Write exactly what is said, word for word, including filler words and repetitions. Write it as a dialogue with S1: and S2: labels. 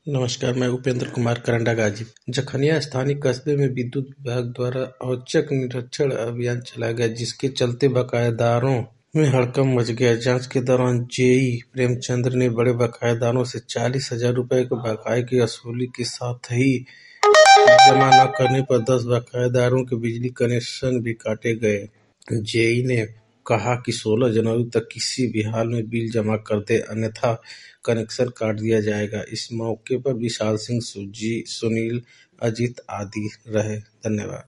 S1: नमस्कार, मैं उपेंद्र कुमार करंडा गाजीपुर। जखनिया स्थानीय कस्बे में विद्युत विभाग द्वारा औचक निरीक्षण अभियान चलाया गया, जिसके चलते बकायादारों में हड़कंप मच गया। जांच के दौरान जेई प्रेमचंद्र ने बड़े बकायादारों से चालीस हजार रुपए के बकाये की वसूली के साथ ही जमा न करने पर दस बकायादारों के बिजली कनेक्शन भी काटे गए। जेई ने कहा कि सोलह जनवरी तक किसी भी हाल में बिल जमा कर दे, अन्यथा कनेक्शन काट दिया जाएगा। इस मौके पर विशाल सिंह, सुनील, अजीत आदि रहे। धन्यवाद।